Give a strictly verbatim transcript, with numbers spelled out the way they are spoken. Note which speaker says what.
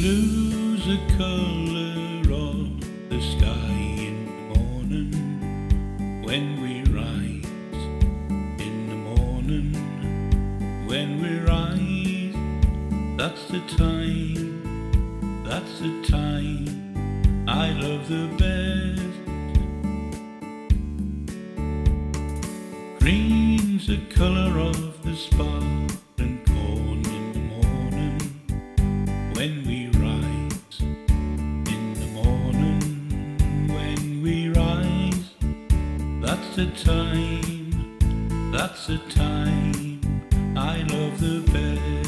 Speaker 1: Blue's the colour of the sky in the morning when we rise. In the morning when we rise, that's the time, that's the time I love the best. Green's the colour of the sparkling corn in the morning when we rise. In the morning when we rise, that's the time, that's the time I love the best.